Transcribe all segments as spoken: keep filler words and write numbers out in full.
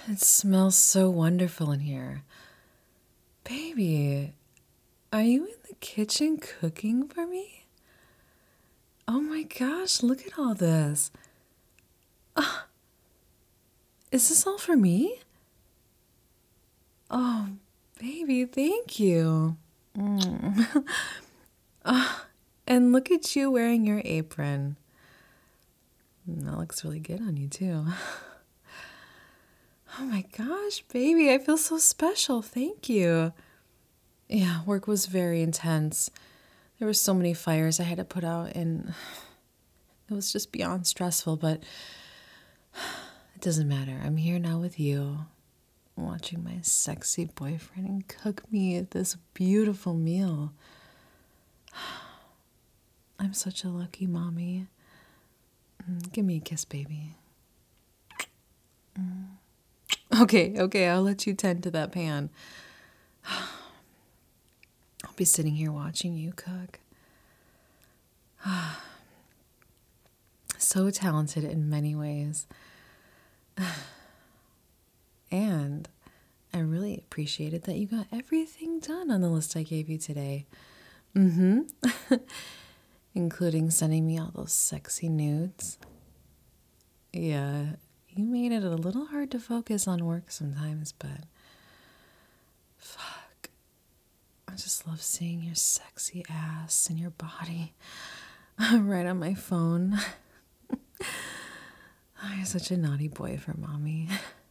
It smells so wonderful in here. Baby, are you in the kitchen cooking for me? Oh my gosh, look at all this. Ah, is this all for me? Oh, baby, thank you. Mm. Ah, and look at you wearing your apron. That looks really good on you, too. Oh my gosh, baby, I feel so special. Thank you. Yeah, work was very intense. There were so many fires I had to put out, and it was just beyond stressful, but it doesn't matter. I'm here now with you, watching my sexy boyfriend cook me this beautiful meal. I'm such a lucky mommy. Mm, give me a kiss, baby. Mm. Okay, okay, I'll let you tend to that pan. I'll be sitting here watching you cook. So talented in many ways. And I really appreciated that you got everything done on the list I gave you today. Mm-hmm. Including sending me all those sexy nudes. Yeah, you made it a little hard to focus on work sometimes, but fuck. I just love seeing your sexy ass and your body right on my phone. Oh, you're such a naughty boy for mommy.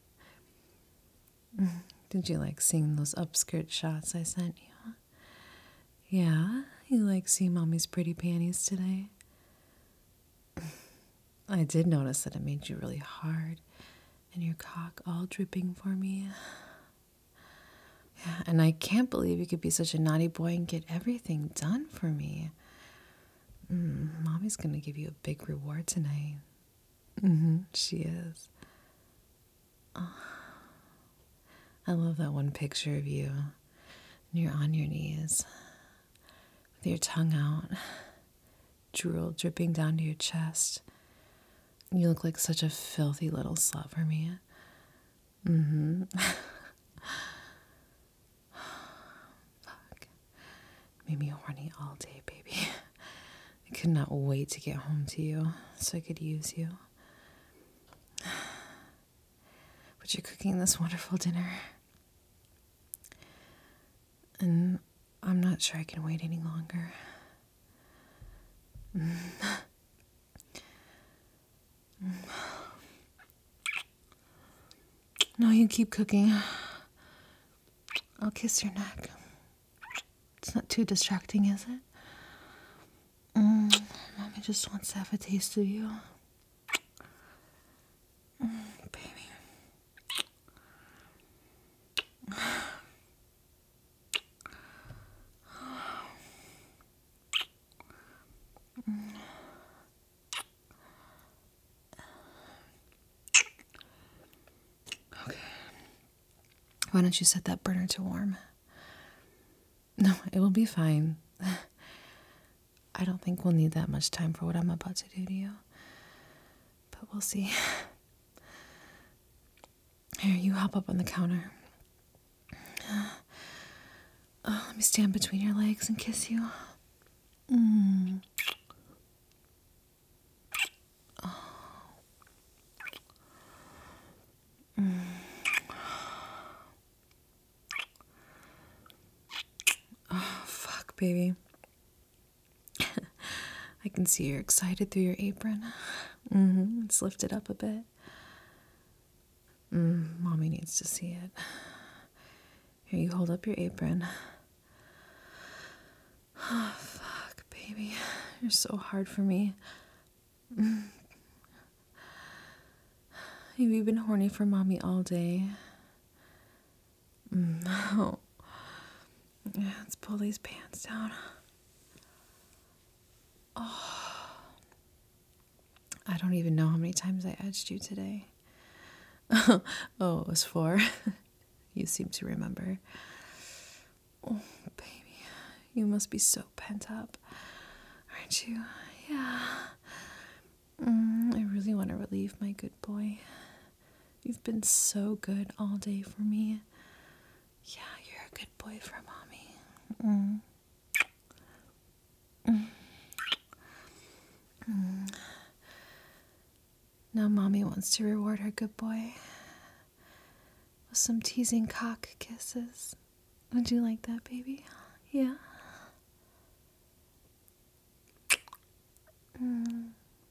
Did you like seeing those upskirt shots I sent you? Yeah, you like seeing mommy's pretty panties today? I did notice that it made you really hard and your cock all dripping for me. Yeah, and I can't believe you could be such a naughty boy and get everything done for me. Mm, mommy's gonna give you a big reward tonight. Mm-hmm, she is. Oh, I love that one picture of you. You're on your knees with your tongue out, drool dripping down to your chest. You look like such a filthy little slut for me. Mm-hmm. Fuck. Made me horny all day, baby. I could not wait to get home to you so I could use you. But you're cooking this wonderful dinner. And I'm not sure I can wait any longer. Mm. No, you keep cooking. I'll kiss your neck. It's not too distracting, is it? Mm, Mommy just wants to have a taste of you. Mm, baby. Okay. Why don't you set that burner to warm? No, it will be fine. I don't think we'll need that much time for what I'm about to do to you. But we'll see. Here, you hop up on the counter. Oh, let me stand between your legs and kiss you. Mm. Oh. Mm. Oh, fuck, baby. I can see you're excited through your apron. Mm-hmm. It's lifted up a bit. Mm, Mommy needs to see it. Here, you hold up your apron. Oh, fuck, baby. You're so hard for me. Mm. Have you been horny for Mommy all day? Mm. Oh. Yeah, let's pull these pants down. Oh. I don't even know how many times I edged you today. Oh, it was four. You seem to remember. Oh, baby, you must be so pent up, aren't you? Yeah. Mm, I really want to relieve my good boy. You've been so good all day for me. Yeah, you're a good boy for mommy. Mm. Mm. Now mommy wants to reward her good boy with some teasing cock kisses. Would you like that, baby? Yeah. Mm.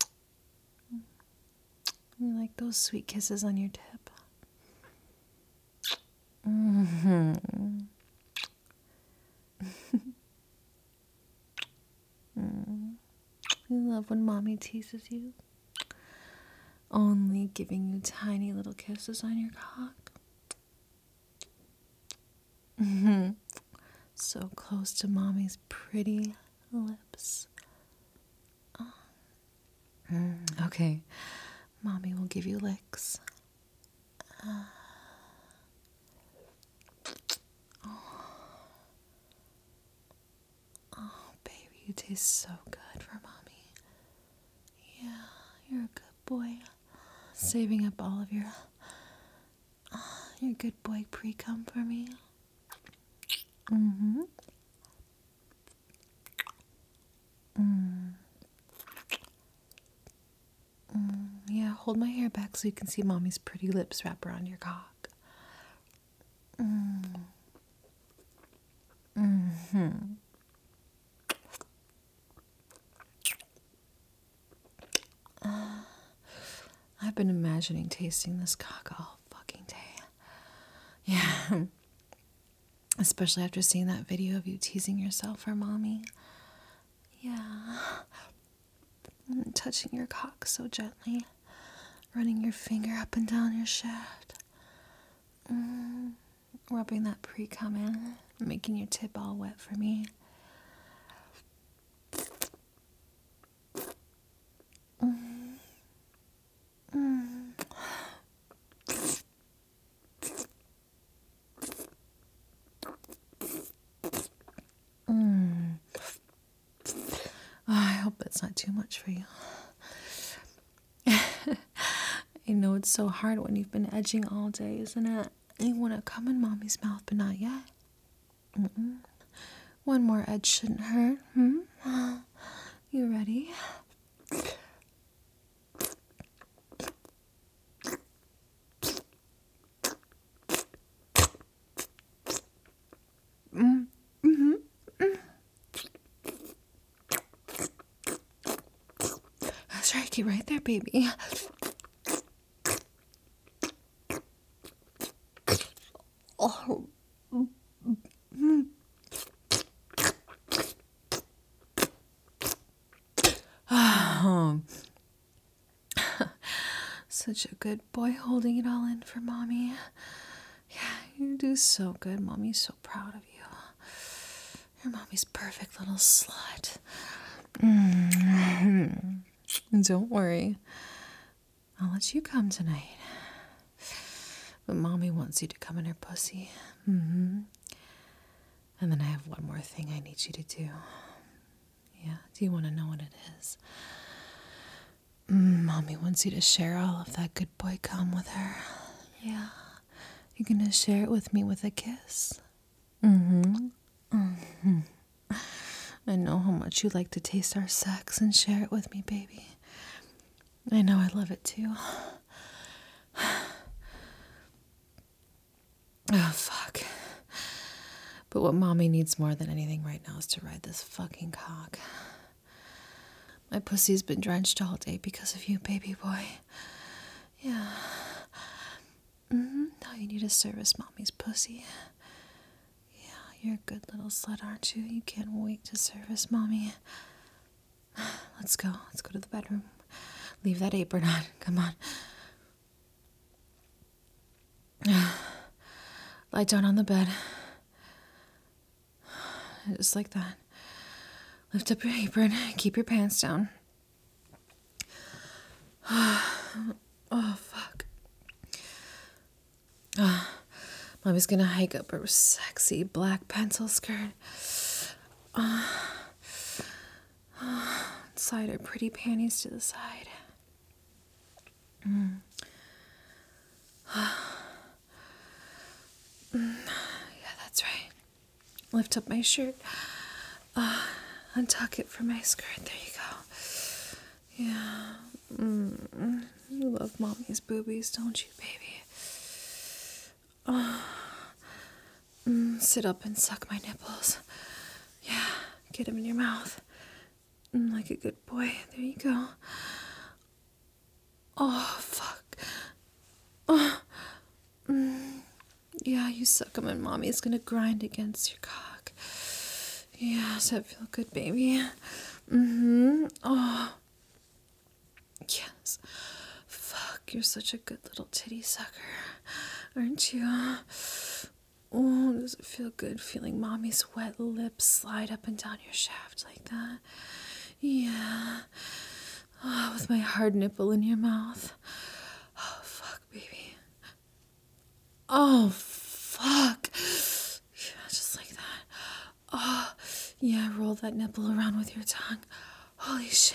You like those sweet kisses on your tip? Mm-hmm. Mm. You love when mommy teases you? Only giving you tiny little kisses on your cock. Mm-hmm. So close to mommy's pretty lips. Oh. Mm, okay, mommy will give you licks. Uh. Oh. Oh, baby, you taste so good for mommy. Yeah, you're a good boy. Saving up all of your, uh, your good boy pre-cum for me. Mm-hmm. Mm. Mm. Yeah, hold my hair back so you can see mommy's pretty lips wrap around your cock. Mm. Mm-hmm. Uh, I've been imagining tasting this cock all fucking day. Yeah. Especially after seeing that video of you teasing yourself for mommy. Yeah. And touching your cock so gently. Running your finger up and down your shaft. Mm. Rubbing that pre-cum in. Making your tip all wet for me. Mm. Mm. Mm. Oh, I hope that's not too much for you. I know it's so hard when you've been edging all day, isn't it? You want to come in mommy's mouth, but not yet. Mm-mm. One more edge shouldn't hurt. Hmm? You ready? Mm. Mm-hmm. Mm. That's right. Keep right there, baby. Oh. Mm. Oh. Such a good boy holding it all in for mommy. Yeah, you do so good. Mommy's so proud of you. You're mommy's perfect little slut. Mm-hmm. Don't worry. I'll let you come tonight. But mommy wants you to come in her pussy. Mm-hmm. And then I have one more thing I need you to do. Yeah, do you want to know what it is? Mm, mommy wants you to share all of that good boy cum with her. Yeah. You're gonna share it with me with a kiss. Mm-hmm. Mm-hmm. I know how much you like to taste our sex and share it with me, baby. I know I love it too. Oh, fuck. But what mommy needs more than anything right now is to ride this fucking cock. My pussy's been drenched all day because of you, baby boy. Yeah. Mm-hmm. Now you need to service mommy's pussy. Yeah, you're a good little slut, aren't you? You can't wait to service mommy. Let's go. Let's go to the bedroom. Leave that apron on. Come on. Lie down on the bed. Just like that. Lift up your apron. Keep your pants down. Oh, fuck. Oh, mommy's gonna hike up her sexy black pencil skirt. Uh, uh, slide her pretty panties to the side. Mm. lift up my shirt. Uh, untuck it from my skirt. There you go. Yeah. Mm. You love mommy's boobies, don't you, baby? Uh, mm, sit up and suck my nipples. Yeah. Get them in your mouth. Mm, like a good boy. There you go. Oh, fuck. Oh. Mm. Yeah, you suck them and mommy's gonna grind against your cock. Yeah, does that feel good, baby? Mm-hmm. Oh. Yes. Fuck, you're such a good little titty sucker, aren't you? Oh, does it feel good feeling mommy's wet lips slide up and down your shaft like that? Yeah. Oh, with my hard nipple in your mouth. Oh, fuck, baby. Oh, fuck. Yeah, just like that. Oh, yeah, roll that nipple around with your tongue. Holy shit.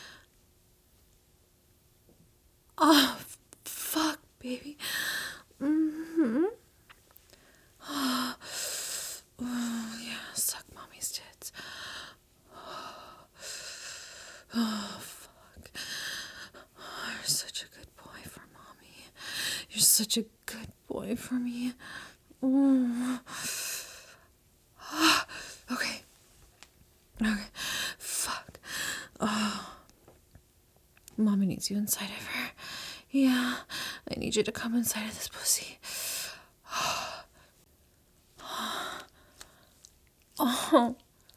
Oh, fuck, baby. Mm-hmm. Oh, oh, yeah, suck mommy's tits. Oh, fuck. Oh, you're such a good boy for mommy. You're such a good boy for me. Oh. Okay. Okay. Fuck. Oh. Mommy needs you inside of her. Yeah. I need you to come inside of this pussy. Oh. Oh.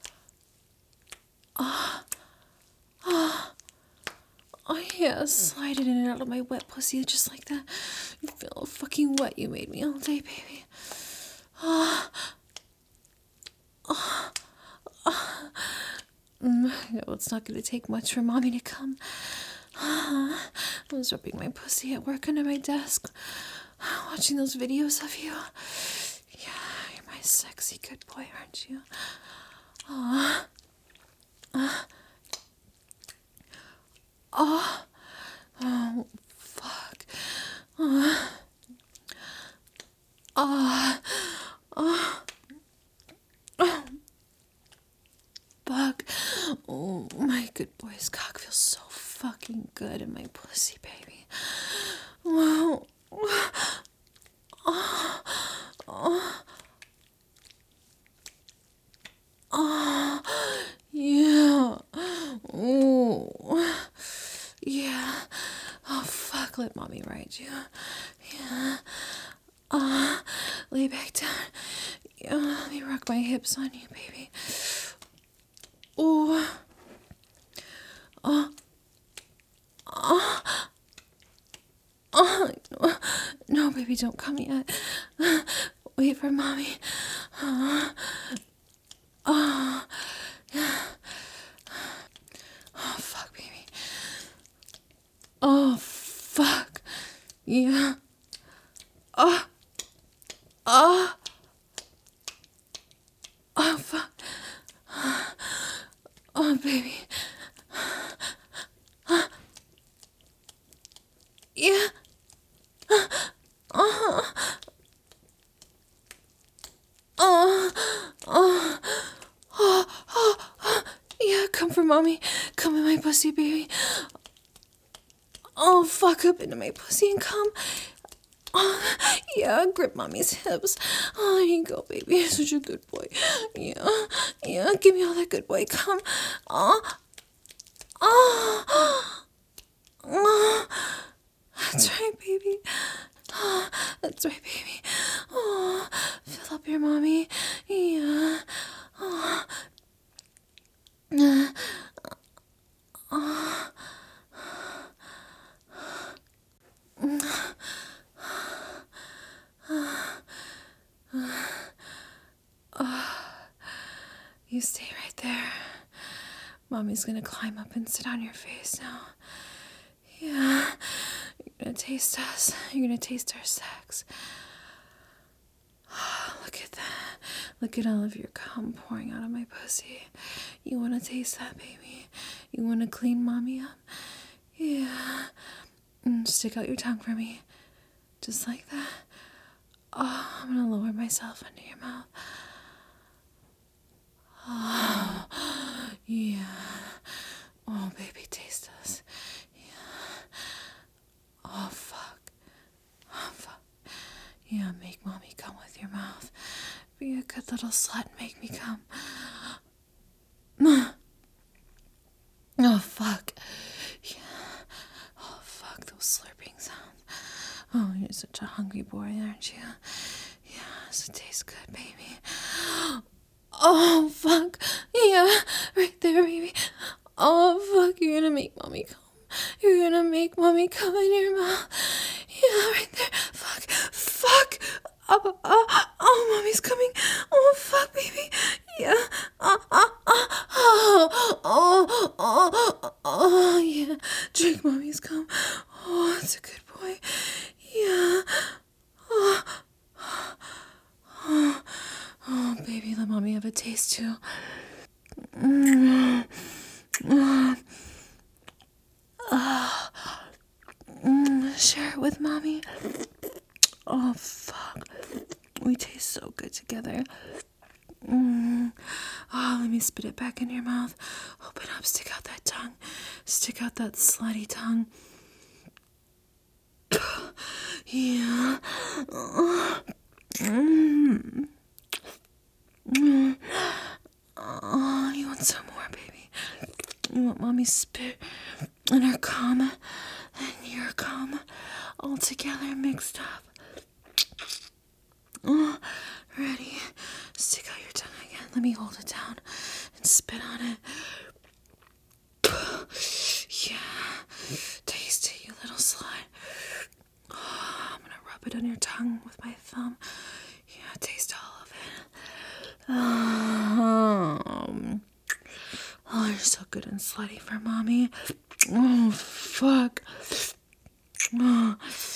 Oh. Oh. Oh, yeah. Slide it in and out of my wet pussy just like that. You feel how fucking wet you made me all day, baby. Oh. Oh. Oh. Mm, no, it's not going to take much for mommy to come. Uh, I was rubbing my pussy at work under my desk, watching those videos of you. Yeah, you're my sexy good boy, aren't you? Oh, uh, oh, oh, fuck. Oh, oh, oh, oh, fuck. Oh, my good boy's cock feels so fucking good in my pussy, baby. Wow. Oh, oh, oh, yeah. Oh, yeah. Oh, fuck, let mommy ride you. Yeah. Oh, lay back down. Yeah, let me rock my hips on you, baby. Oh. Oh. Oh. Oh, no, no, baby, don't come yet. Wait for mommy. Oh, oh, oh, fuck, baby. Oh, fuck. Yeah. Oh, oh, oh, fuck. Oh, baby. Yeah. Oh, oh, oh, oh, oh, yeah, come for mommy. Come in my pussy, baby. Oh, fuck up into my pussy and come. Oh, yeah, grip mommy's hips. Oh, there you go, baby. You're such a good boy. Yeah, yeah, give me all that good boy. Come. Oh, oh, oh. That's right, baby. Oh, that's right, baby. Oh, fill up your mommy. Yeah. Oh. Uh, oh. You stay right there. Mommy's gonna climb up and sit on your face now. Yeah. You're gonna taste us. You're gonna taste our sex. Oh, look at that. Look at all of your cum pouring out of my pussy. You wanna taste that, baby? You wanna clean mommy up? Yeah. Mm, stick out your tongue for me. Just like that. Oh, I'm gonna lower myself under your mouth. Oh, yeah. Oh, baby, taste this. Oh, fuck. Oh, fuck. Yeah, make mommy come with your mouth. Be a good little slut and make me come. Oh, fuck. Yeah. Oh, fuck, those slurping sounds. Oh, you're such a hungry boy, aren't you? Yeah, does it taste good, baby? Oh, fuck. Yeah, right there, baby. Oh, fuck, you're gonna make mommy come. You're gonna make mommy come in your mouth. Yeah, right there. Fuck. Fuck. Oh, oh, oh, mommy's coming. Oh, fuck, baby. Yeah. Oh, oh, oh, oh, oh, oh, oh, yeah. Drink mommy's cum. Oh, it's a good boy. Yeah. Oh, oh, oh, baby, let mommy have a taste too. Mm. Mm. Uh, mm, share it with mommy. Oh, fuck. We taste so good together. Mm. Oh, let me spit it back in your mouth. Open up, stick out that tongue. Stick out that slutty tongue. Yeah. Mm. Mm. Oh, you want some more, baby? You want mommy's spit and her cum and your cum all together mixed up? Oh, ready? Stick out your tongue again. Let me hold it down and spit on it. Yeah. Taste it, you little slut. Oh, I'm gonna rub it on your tongue with my thumb. Yeah, taste all of it. Um, oh, you're so good and slutty for mommy. Oh, fuck. Oh,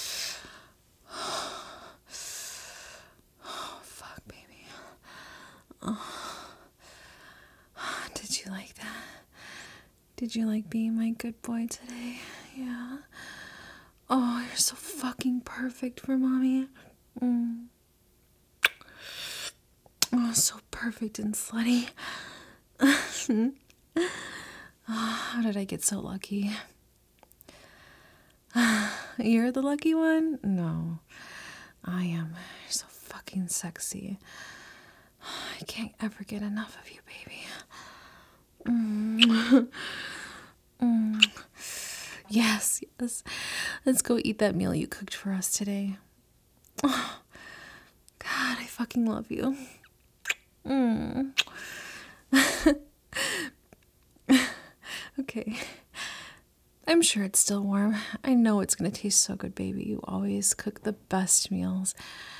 oh fuck, baby. Oh. Did you like that? Did you like being my good boy today? Yeah. Oh, you're so fucking perfect for mommy. Mm. Oh, so perfect and slutty. Oh, how did I get so lucky? You're the lucky one? No, I am. You're so fucking sexy. I can't ever get enough of you, baby. Mm. Mm. Yes, yes. Let's go eat that meal you cooked for us today. Oh, God, I fucking love you. Mm. Okay. I'm sure it's still warm. I know it's gonna taste so good, baby. You always cook the best meals.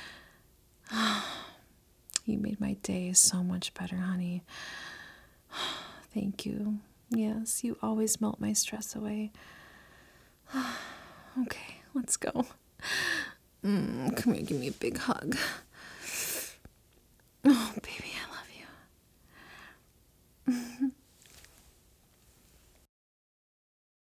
You made my day so much better, honey. Thank you. Yes, you always melt my stress away. Okay, let's go. Mm, come here, give me a big hug. Oh, baby,